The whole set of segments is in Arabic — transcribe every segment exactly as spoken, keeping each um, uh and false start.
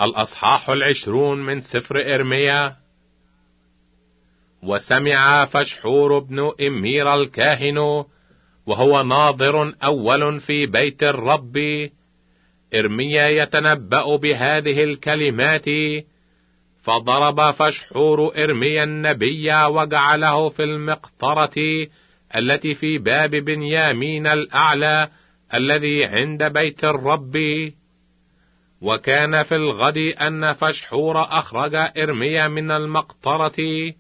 الأصحاح العشرون من سفر إرميا. وسمع فشحور بن إمير الكاهن وهو ناظر أول في بيت الرب إرميا يتنبأ بهذه الكلمات، فضرب فشحور إرميا النبي وجعله في المقطرة التي في باب بنيامين الأعلى الذي عند بيت الرب. وكان في الغد أن فشحور أخرج إرميا من المقطرة،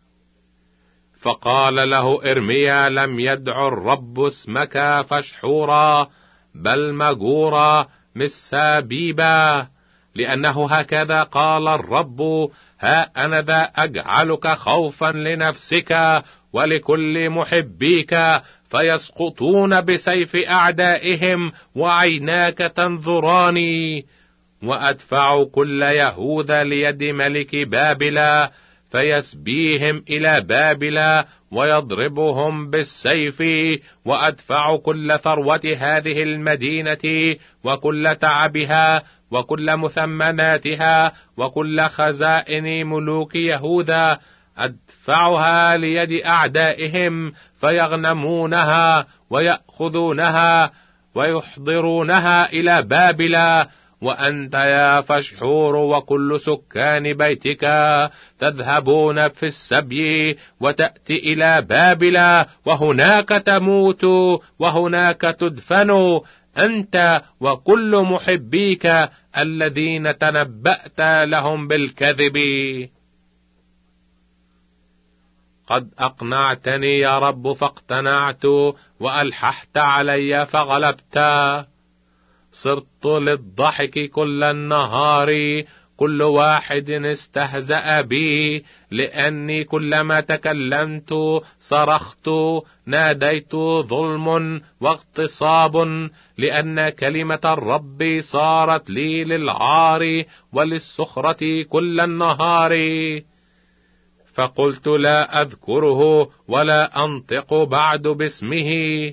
فقال له إرميا: لم يدع الرب اسمك فشحورا بل مجورا مسابيبا، لأنه هكذا قال الرب: ها أنا ذا أجعلك خوفا لنفسك ولكل محبيك، فيسقطون بسيف أعدائهم وعيناك تنظراني. وأدفع كل يهوذا ليد ملك بابل، فيسبيهم إلى بابل ويضربهم بالسيف، وأدفع كل ثروة هذه المدينة وكل تعبها وكل مثمناتها وكل خزائن ملوك يهوذا، أدفعها ليد أعدائهم فيغنمونها ويأخذونها ويحضرونها إلى بابل. وأنت يا فشحور وكل سكان بيتك تذهبون في السبي وتأتي إلى بابل، وهناك تموت وهناك تدفن، أنت وكل محبيك الذين تنبأت لهم بالكذب. قد أقنعتني يا رب فاقتنعت، وألححت علي فغلبت. صرت للضحك كل النهار، كل واحد استهزأ بي، لأني كلما تكلمت صرخت، ناديت ظلم واغتصاب، لأن كلمة الرب صارت لي للعار وللسخرة كل النهار. فقلت: لا أذكره ولا أنطق بعد باسمه.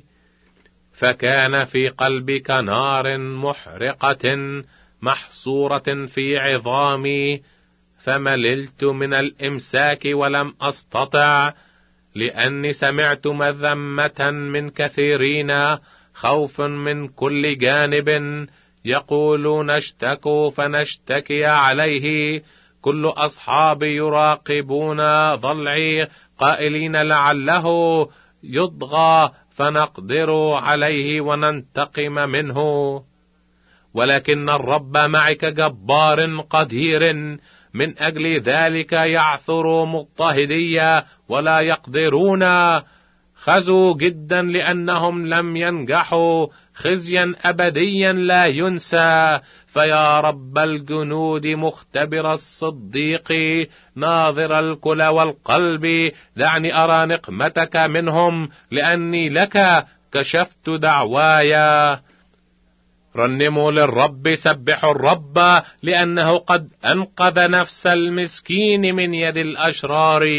فكان في قلبي كنار محرقة محصورة في عظامي، فمللت من الإمساك ولم أستطع، لأني سمعت مذمة من كثيرين، خوف من كل جانب، يقولون: اشتكوا فنشتكي عليه. كل أصحابي يراقبون ضلعي قائلين: لعله يضغى فنقدر عليه وننتقم منه. ولكن الرب معك جبار قدير، من أجل ذلك يعثر مضطهدية ولا يقدرون. خزوا جدا لأنهم لم ينجحوا، خزيا أبديا لا ينسى. فيا رب الجنود مختبر الصديق، ناظر الكلى والقلب، دعني أرى نقمتك منهم، لأني لك كشفت دعوايا. رنموا للرب، سبحوا الرب، لأنه قد أنقذ نفس المسكين من يد الأشرار.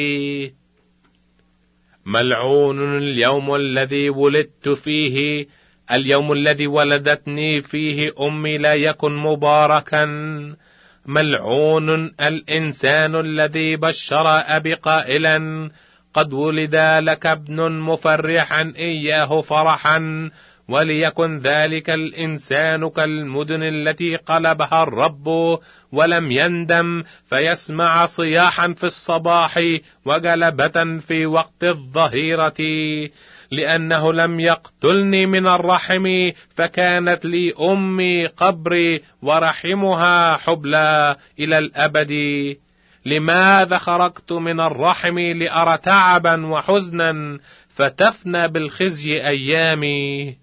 ملعون اليوم الذي ولدت فيه، اليوم الذي ولدتني فيه أمي لا يكن مباركا. ملعون الإنسان الذي بشر أبي قائلا: قد ولد لك ابن مفرحا إياه فرحا. وليكن ذلك الإنسان كالمدن التي قلبها الرب ولم يندم، فيسمع صياحا في الصباح وجلبة في وقت الظهيرة. لأنه لم يقتلني من الرحم، فكانت لي أمي قبري ورحمها حبلى إلى الأبد. لماذا خرجت من الرحم لأرى تعبا وحزنا، فتفنى بالخزي أيامي.